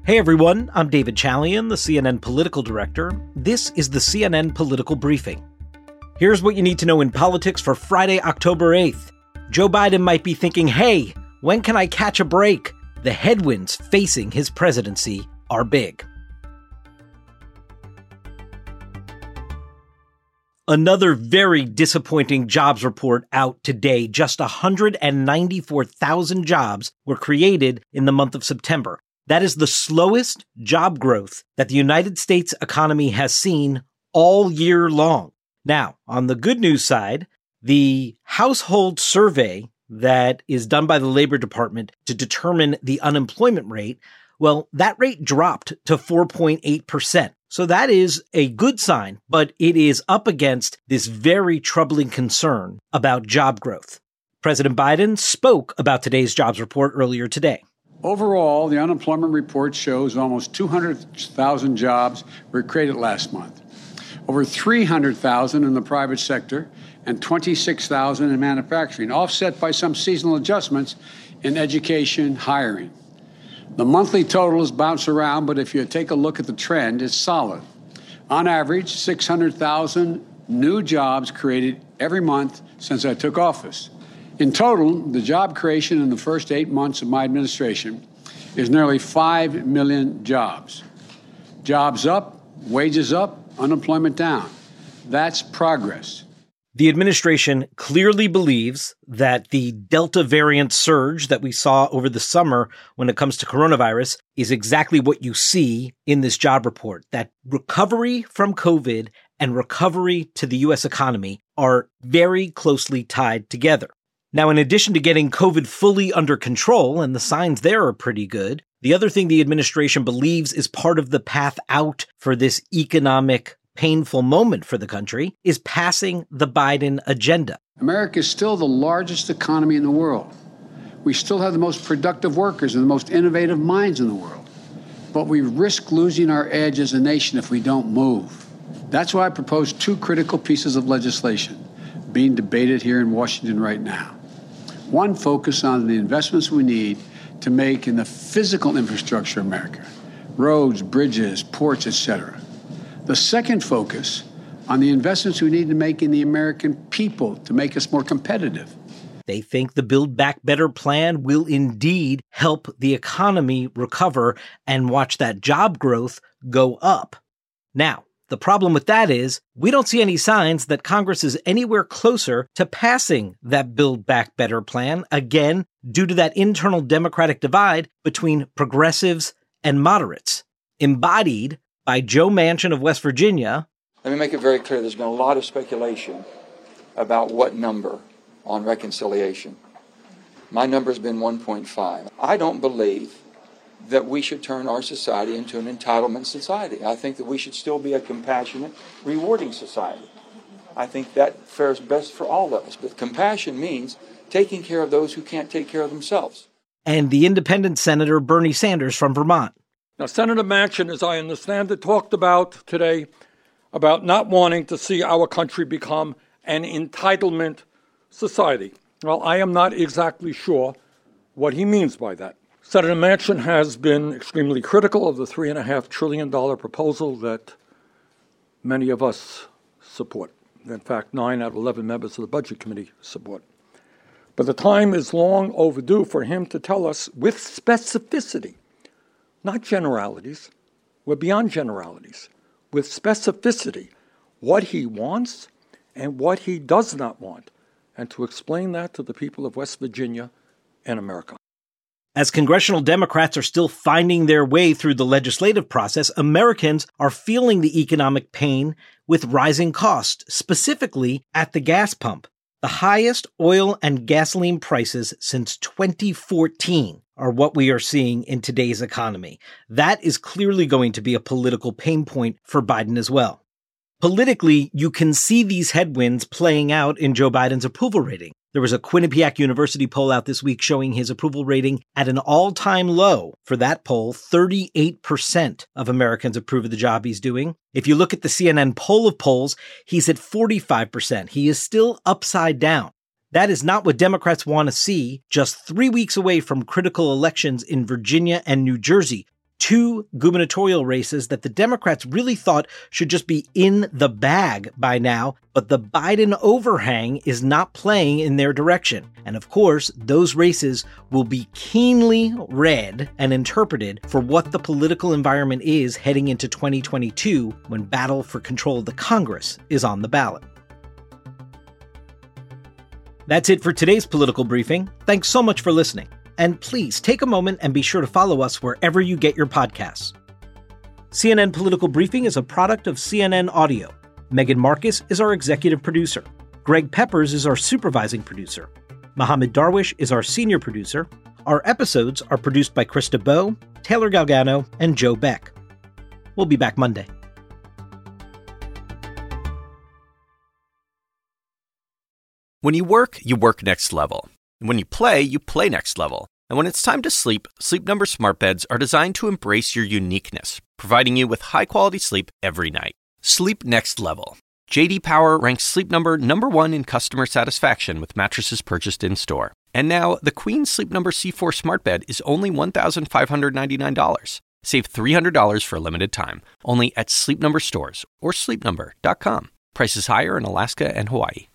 Hey everyone, I'm David Chalian, the CNN political director. This is the CNN Political Briefing. Here's what you need to know in politics for Friday, October 8th. Joe Biden might be thinking, hey, when can I catch a break? The headwinds facing his presidency are big. Another very disappointing jobs report out today. Just 194,000 jobs were created in the month of September. That is the slowest job growth that the United States economy has seen all year long. Now, on the good news side, the household survey that is done by the Labor Department to determine the unemployment rate, well, that rate dropped to 4.8%. So that is a good sign, but it is up against this very troubling concern about job growth. President Biden spoke about today's jobs report earlier today. Overall, the unemployment report shows almost 200,000 jobs were created last month, over 300,000 in the private sector and 26,000 in manufacturing, offset by some seasonal adjustments in education hiring. The monthly totals bounce around, but if you take a look at the trend, it's solid. On average, 600,000 new jobs created every month since I took office. In total, the job creation in the first 8 months of my administration is nearly 5 million jobs. Jobs up, wages up, unemployment down. That's progress. The administration clearly believes that the Delta variant surge that we saw over the summer when it comes to coronavirus is exactly what you see in this job report, that recovery from COVID and recovery to the U.S. economy are very closely tied together. Now, in addition to getting COVID fully under control, and the signs there are pretty good, the other thing the administration believes is part of the path out for this economic painful moment for the country is passing the Biden agenda. America is still the largest economy in the world. We still have the most productive workers and the most innovative minds in the world. But we risk losing our edge as a nation if we don't move. That's why I proposed two critical pieces of legislation being debated here in Washington right now. One, focus on the investments we need to make in the physical infrastructure of America, roads, bridges, ports, etc. The second, focus on the investments we need to make in the American people to make us more competitive. They think the Build Back Better plan will indeed help the economy recover and watch that job growth go up. Now, the problem with that is we don't see any signs that Congress is anywhere closer to passing that Build Back Better plan, again, due to that internal Democratic divide between progressives and moderates, embodied by Joe Manchin of West Virginia. Let me make it very clear. There's been a lot of speculation about what number on reconciliation. My number has been 1.5. I don't believe that we should turn our society into an entitlement society. I think that we should still be a compassionate, rewarding society. I think that fares best for all of us. But compassion means taking care of those who can't take care of themselves. And the independent Senator Bernie Sanders from Vermont. Now, Senator Manchin, as I understand it, talked about today about not wanting to see our country become an entitlement society. Well, I am not exactly sure what he means by that. Senator Manchin has been extremely critical of the $3.5 trillion proposal that many of us support. In fact, 9 out of 11 members of the Budget Committee support. But the time is long overdue for him to tell us with specificity, not generalities, we're beyond generalities, with specificity, what he wants and what he does not want, and to explain that to the people of West Virginia and America. As congressional Democrats are still finding their way through the legislative process, Americans are feeling the economic pain with rising costs, specifically at the gas pump. The highest oil and gasoline prices since 2014 are what we are seeing in today's economy. That is clearly going to be a political pain point for Biden as well. Politically, you can see these headwinds playing out in Joe Biden's approval rating. There was a Quinnipiac University poll out this week showing his approval rating at an all-time low. For that poll, 38% of Americans approve of the job he's doing. If you look at the CNN poll of polls, he's at 45%. He is still upside down. That is not what Democrats want to see just 3 weeks away from critical elections in Virginia and New Jersey, 2 gubernatorial races that the Democrats really thought should just be in the bag by now, but the Biden overhang is not playing in their direction. And of course, those races will be keenly read and interpreted for what the political environment is heading into 2022 when battle for control of the Congress is on the ballot. That's it for today's political briefing. Thanks so much for listening. And please take a moment and be sure to follow us wherever you get your podcasts. CNN Political Briefing is a product of CNN Audio. Megan Marcus is our executive producer. Greg Peppers is our supervising producer. Mohammed Darwish is our senior producer. Our episodes are produced by Krista Bowe, Taylor Galgano, and Joe Beck. We'll be back Monday. When you work next level. And when you play next level. And when it's time to sleep, Sleep Number smart beds are designed to embrace your uniqueness, providing you with high-quality sleep every night. Sleep next level. J.D. Power ranks Sleep Number #1 in customer satisfaction with mattresses purchased in-store. And now, the Queen Sleep Number C4 smart bed is only $1,599. Save $300 for a limited time, only at Sleep Number stores or sleepnumber.com. Prices higher in Alaska and Hawaii.